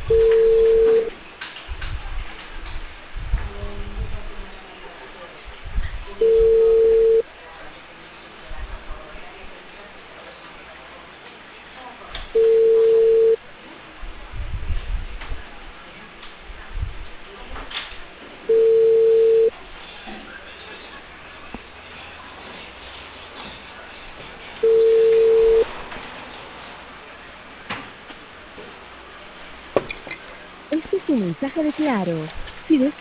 Este es un mensaje de Claro. Si deseas